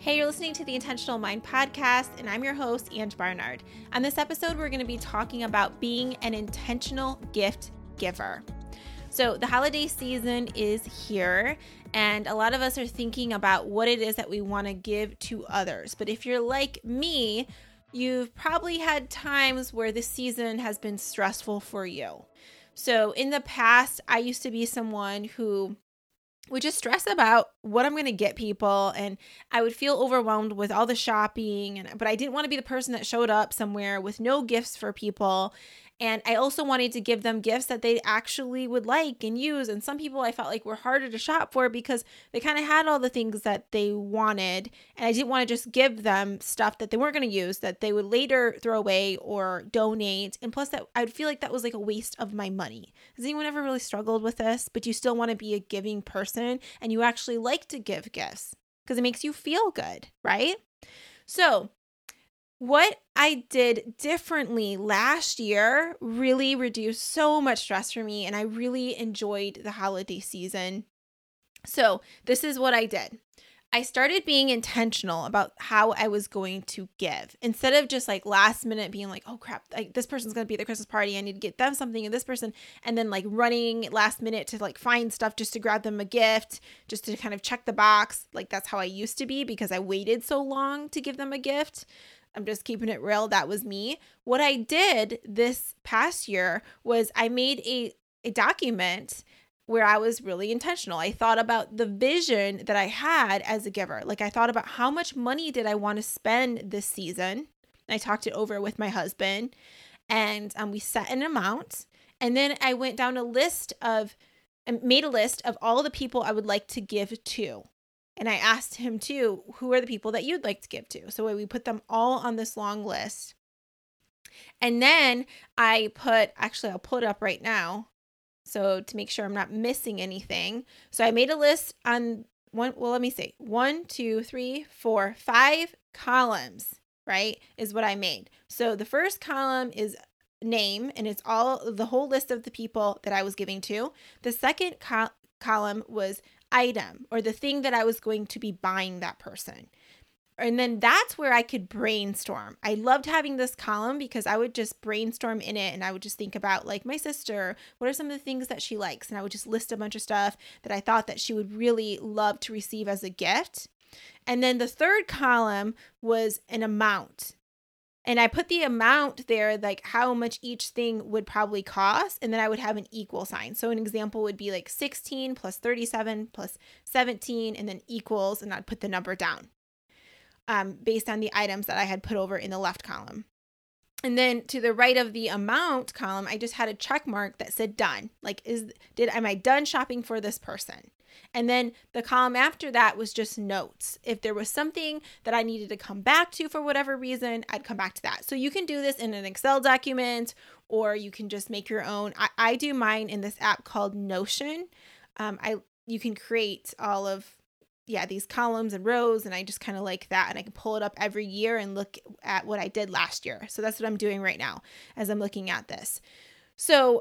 Hey, you're listening to the Intentional Mind podcast, and I'm your host, Ange Barnard. On this episode, we're going to be talking about being an intentional gift giver. So the holiday season is here, and a lot of us are thinking about what it is that we want to give to others. But if you're like me, you've probably had times where this season has been stressful for you. So in the past, I used to be someone who would just stress about what I'm going to get people, and I would feel overwhelmed with all the shopping, but I didn't want to be the person that showed up somewhere with no gifts for people. And I also wanted to give them gifts that they actually would like and use. And some people I felt like were harder to shop for because they kind of had all the things that they wanted. And I didn't want to just give them stuff that they weren't going to use, that they would later throw away or donate. And plus, that I would feel like that was like a waste of my money. Has anyone ever really struggled with this? But you still want to be a giving person and you actually like to give gifts because it makes you feel good, right? So what I did differently last year really reduced so much stress for me, and I really enjoyed the holiday season. So this is what I did. I started being intentional about how I was going to give. Instead of just like last minute being like, oh crap, this person's going to be at the Christmas party. I need to get them something, and this person, and then like running last minute to like find stuff just to grab them a gift, just to kind of check the box. Like that's how I used to be because I waited so long to give them a gift. I'm just keeping it real. That was me. What I did this past year was I made a document where I was really intentional. I thought about the vision that I had as a giver. Like I thought about how much money did I want to spend this season. I talked it over with my husband, and we set an amount. And then I went down made a list of all the people I would like to give to. And I asked him too, who are the people that you'd like to give to? So we put them all on this long list. And then I'll pull it up right now. So to make sure I'm not missing anything. So I made a list on 5 columns, right? Is what I made. So the first column is name, and it's the whole list of the people that I was giving to. The second column was item, or the thing that I was going to be buying that person. And then that's where I could brainstorm. I loved having this column because I would just brainstorm in it, and I would just think about like my sister, what are some of the things that she likes? And I would just list a bunch of stuff that I thought that she would really love to receive as a gift. And then the third column was an amount. And I put the amount there, like how much each thing would probably cost. And then I would have an equal sign. So an example would be like 16 plus 37 plus 17 and then equals. And I'd put the number down based on the items that I had put over in the left column. And then to the right of the amount column, I just had a check mark that said done. Like, am I done shopping for this person? And then the column after that was just notes. If there was something that I needed to come back to for whatever reason, I'd come back to that. So you can do this in an Excel document, or you can just make your own. I do mine in this app called Notion. You can create all of these columns and rows, and I just kind of like that, and I can pull it up every year and look at what I did last year. So that's what I'm doing right now as I'm looking at this. So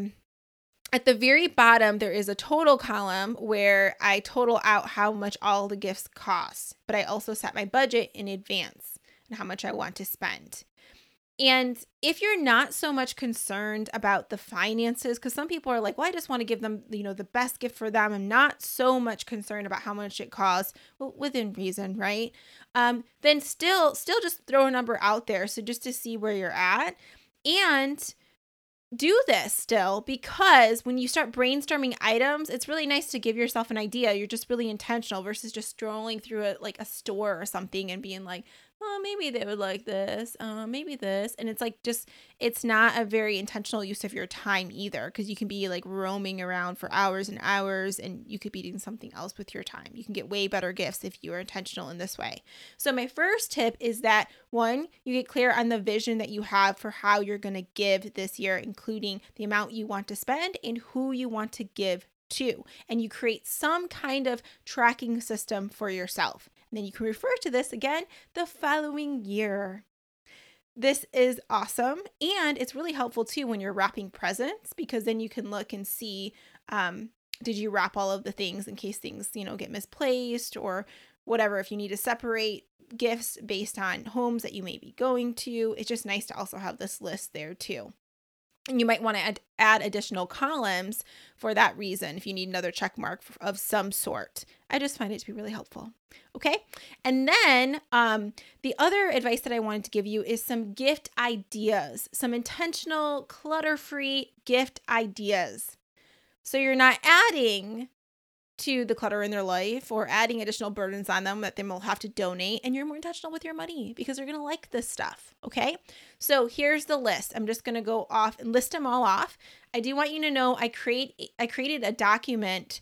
at the very bottom, there is a total column where I total out how much all the gifts cost, but I also set my budget in advance and how much I want to spend. And if you're not so much concerned about the finances, because some people are like, well, I just want to give them, the best gift for them. I'm not so much concerned about how much it costs, well, within reason, right? Then still just throw a number out there. So just to see where you're at, and do this still, because when you start brainstorming items, it's really nice to give yourself an idea. You're just really intentional versus just strolling through a store or something and being like, oh, maybe they would like this, maybe this. And it's like, it's not a very intentional use of your time either, because you can be like roaming around for hours and hours, and you could be doing something else with your time. You can get way better gifts if you are intentional in this way. So my first tip is that, one, you get clear on the vision that you have for how you're going to give this year, including the amount you want to spend and who you want to give to. And you create some kind of tracking system for yourself. And then you can refer to this again the following year. This is awesome. And it's really helpful too when you're wrapping presents, because then you can look and see, did you wrap all of the things in case things, get misplaced, or whatever, if you need to separate gifts based on homes that you may be going to, it's just nice to also have this list there too. And you might want to add additional columns for that reason if you need another check mark of some sort. I just find it to be really helpful. Okay. And then the other advice that I wanted to give you is some gift ideas, some intentional, clutter-free gift ideas. So you're not adding to the clutter in their life or adding additional burdens on them that they will have to donate, and you're more intentional with your money because they're going to like this stuff. Okay. So here's the list. I'm just going to go off and list them all off. I do want you to know I created a document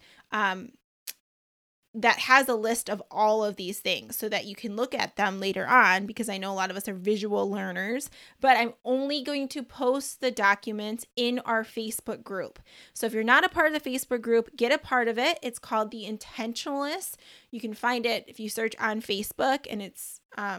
that has a list of all of these things so that you can look at them later on, because I know a lot of us are visual learners, but I'm only going to post the documents in our Facebook group. So if you're not a part of the Facebook group, get a part of it. It's called The Intentionalists. You can find it if you search on Facebook, and it's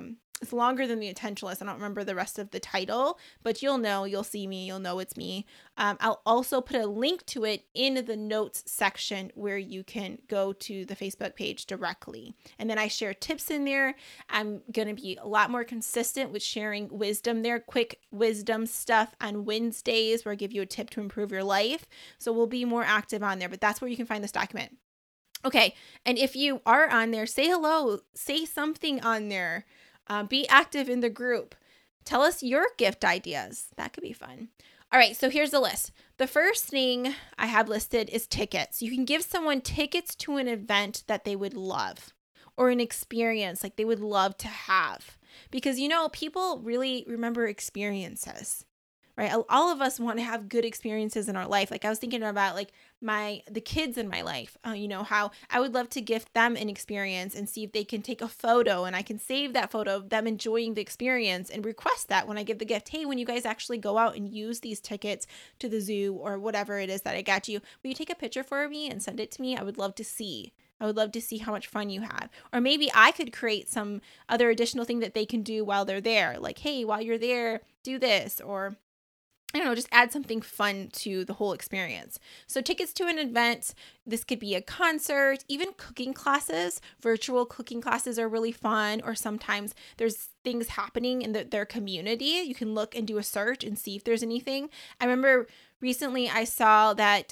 longer than The Intentionalists. I don't remember the rest of the title, but you'll see me, you'll know it's me. I'll also put a link to it in the notes section where you can go to the Facebook page directly. And then I share tips in there. I'm going to be a lot more consistent with sharing wisdom there, quick wisdom stuff on Wednesdays where I give you a tip to improve your life. So we'll be more active on there, but that's where you can find this document. Okay. And if you are on there, say hello, say something on there. Be active in the group. Tell us your gift ideas. That could be fun. All right, so here's the list. The first thing I have listed is tickets. You can give someone tickets to an event that they would love, or an experience like they would love to have. Because, people really remember experiences, right? All of us want to have good experiences in our life. Like I was thinking about the kids in my life, how I would love to gift them an experience and see if they can take a photo, and I can save that photo of them enjoying the experience and request that when I give the gift. Hey, when you guys actually go out and use these tickets to the zoo or whatever it is that I got you, will you take a picture for me and send it to me? I would love to see. I would love to see how much fun you had. Or maybe I could create some other additional thing that they can do while they're there. Like, hey, while you're there, do this, or I don't know, just add something fun to the whole experience. So tickets to an event, this could be a concert, even cooking classes. Virtual cooking classes are really fun, or sometimes there's things happening in their community. You can look and do a search and see if there's anything. I remember recently I saw that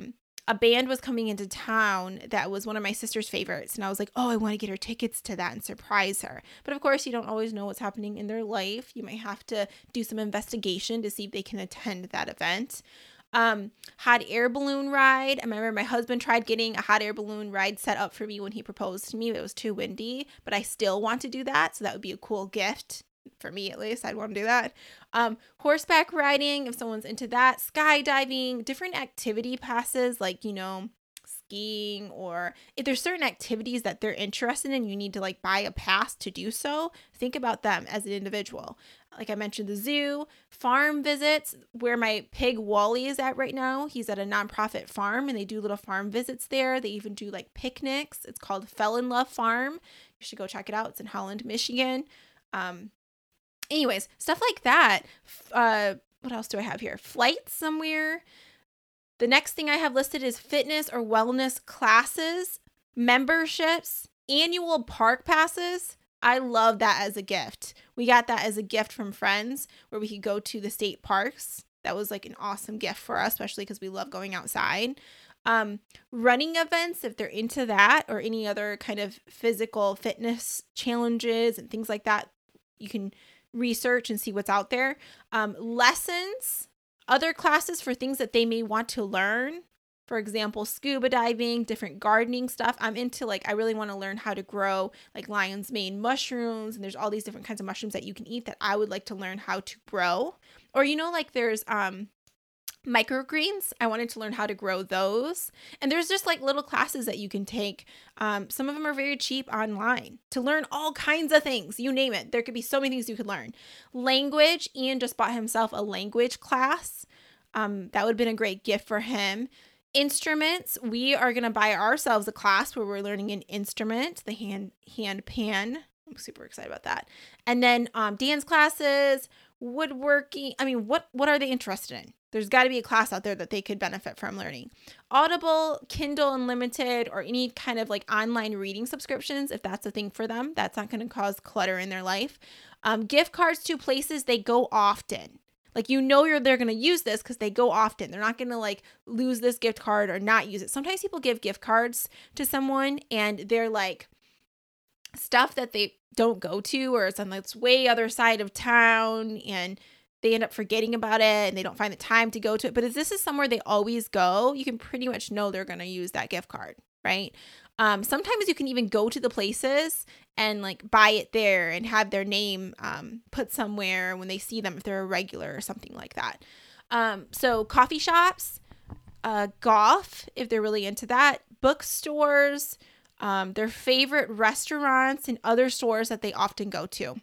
a band was coming into town that was one of my sister's favorites. And I was like, oh, I want to get her tickets to that and surprise her. But of course, you don't always know what's happening in their life. You might have to do some investigation to see if they can attend that event. Hot air balloon ride. I remember my husband tried getting a hot air balloon ride set up for me when he proposed to me, but it was too windy. But I still want to do that. So that would be a cool gift. For me, at least, I'd want to do that. Horseback riding, if someone's into that. Skydiving, different activity passes, like, skiing, or if there's certain activities that they're interested in, you need to buy a pass to do so. Think about them as an individual. Like I mentioned, the zoo, farm visits, where my pig Wally is at right now. He's at a nonprofit farm, and they do little farm visits there. They even do picnics. It's called Fell in Love Farm. You should go check it out. It's in Holland, Michigan. Anyways, stuff like that. What else do I have here? Flights somewhere. The next thing I have listed is fitness or wellness classes, memberships, annual park passes. I love that as a gift. We got that as a gift from friends where we could go to the state parks. That was an awesome gift for us, especially because we love going outside. Running events, if they're into that, or any other kind of physical fitness challenges and things like that, you can research and see what's out there. Lessons, other classes for things that they may want to learn. For example, scuba diving, different gardening stuff. I'm into I really want to learn how to grow lion's mane mushrooms, and there's all these different kinds of mushrooms that you can eat that I would like to learn how to grow. Or there's microgreens. I wanted to learn how to grow those. And there's just little classes that you can take. Some of them are very cheap online to learn all kinds of things. You name it. There could be so many things you could learn. Language. Ian just bought himself a language class. That would have been a great gift for him. Instruments. We are going to buy ourselves a class where we're learning an instrument, the hand pan. I'm super excited about that. And then dance classes, woodworking. I mean, what are they interested in? There's got to be a class out there that they could benefit from learning. Audible, Kindle Unlimited, or any kind of like online reading subscriptions, if that's a thing for them, that's not going to cause clutter in their life. Gift cards to places they go often. Like, they're going to use this because they go often. They're not going to like lose this gift card or not use it. Sometimes people give gift cards to someone and they're like stuff that they don't go to, or it's on this way other side of town and they end up forgetting about it and they don't find the time to go to it. But if this is somewhere they always go, you can pretty much know they're going to use that gift card, right? Sometimes you can even go to the places and like buy it there and have their name put somewhere when they see them, if they're a regular or something like that. So coffee shops, golf, if they're really into that, bookstores, their favorite restaurants and other stores that they often go to.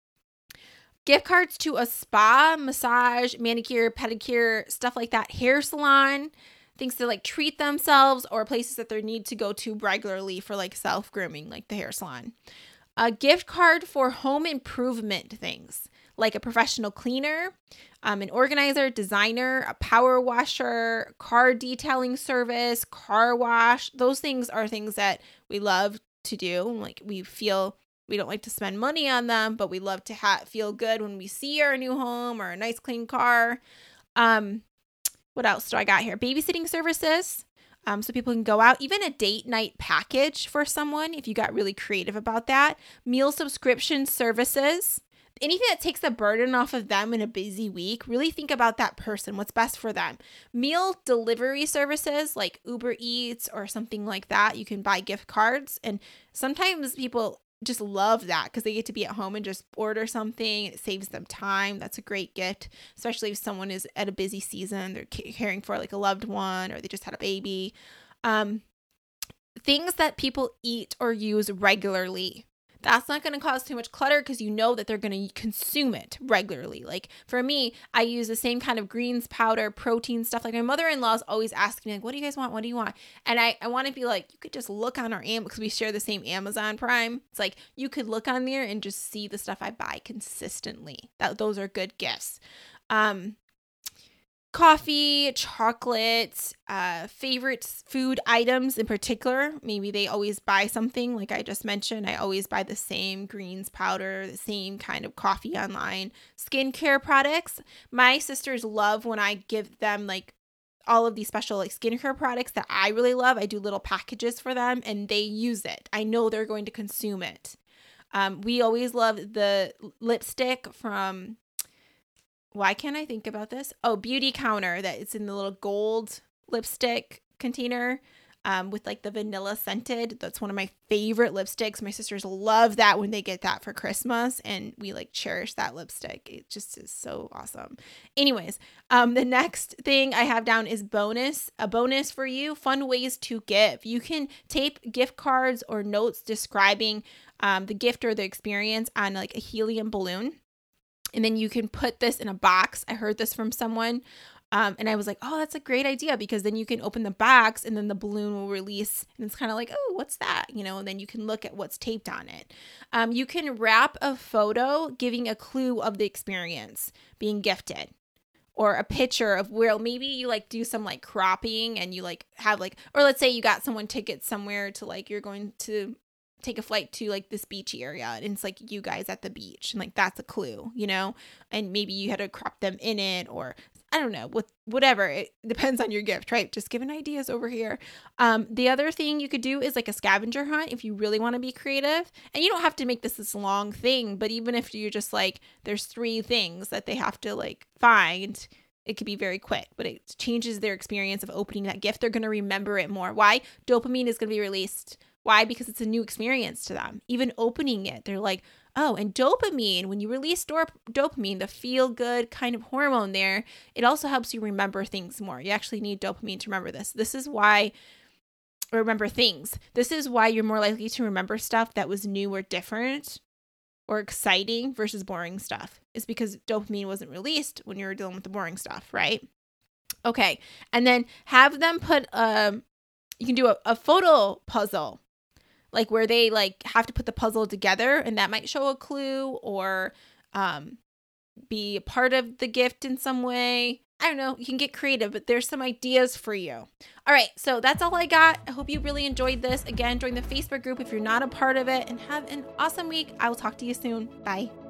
Gift cards to a spa, massage, manicure, pedicure, stuff like that, hair salon, things to like treat themselves, or places that they need to go to regularly for like self-grooming, like the hair salon. A gift card for home improvement things, like a professional cleaner, an organizer, designer, a power washer, car detailing service, car wash. Those things are things that we love to do. Like, we don't like to spend money on them, but we love to feel good when we see our new home or a nice clean car. What else do I got here? Babysitting services. So people can go out, even a date night package for someone if you got really creative about that. Meal subscription services. Anything that takes the burden off of them in a busy week. Really think about that person, what's best for them. Meal delivery services like Uber Eats or something like that. You can buy gift cards, and sometimes people just love that because they get to be at home and just order something. It saves them time. That's a great gift, especially if someone is at a busy season. They're caring for like a loved one, or they just had a baby. Things that people eat or use regularly. That's not going to cause too much clutter because you know that they're going to consume it regularly. Like for me, I use the same kind of greens powder, protein stuff. Like my mother-in-law is always asking me, like, what do you guys want? What do you want? And I want to be like, you could just look on our Amazon, because we share the same Amazon Prime. It's like you could look on there and just see the stuff I buy consistently. Those are good gifts. Coffee, chocolate, favorite food items in particular. Maybe they always buy something like I just mentioned. I always buy the same greens powder, the same kind of coffee online. Skincare products. My sisters love when I give them like all of these special like skincare products that I really love. I do little packages for them and they use it. I know they're going to consume it. We always love the lipstick from... Why can't I think about this? Oh, Beauty Counter, that it's in the little gold lipstick container with like the vanilla scented. That's one of my favorite lipsticks. My sisters love that when they get that for Christmas, and we like cherish that lipstick. It just is so awesome. Anyways, the next thing I have down is a bonus for you, fun ways to give. You can tape gift cards or notes describing the gift or the experience on like a helium balloon. And then you can put this in a box. I heard this from someone. And I was like, oh, that's a great idea, because then you can open the box and then the balloon will release. And it's kind of like, oh, what's that? And then you can look at what's taped on it. You can wrap a photo giving a clue of the experience being gifted, or a picture of where maybe you like do some like cropping and you like have like, or let's say you got someone tickets somewhere to like, you're going to take a flight to like this beachy area and it's like you guys at the beach, and like that's a clue, and maybe you had to crop them in it, or I don't know, with whatever. It depends on your gift, right? Just giving ideas over here. The other thing you could do is like a scavenger hunt if you really want to be creative, and you don't have to make this long thing, but even if you're just like, there's 3 things that they have to like find, it could be very quick, but it changes their experience of opening that gift. They're going to remember it more. Why? Dopamine is going to be released. Why? Because it's a new experience to them. Even opening it, they're like, oh, and dopamine, when you release dopamine, the feel-good kind of hormone there, it also helps you remember things more. You actually need dopamine to remember this. This is why, remember things. This is why you're more likely to remember stuff that was new or different or exciting versus boring stuff. Is because dopamine wasn't released when you were dealing with the boring stuff, right? Okay, and then have them put, you can do a photo puzzle, like where they like have to put the puzzle together, and that might show a clue or be a part of the gift in some way. I don't know, you can get creative, but there's some ideas for you. All right, so that's all I got. I hope you really enjoyed this. Again, join the Facebook group if you're not a part of it, and have an awesome week. I will talk to you soon. Bye.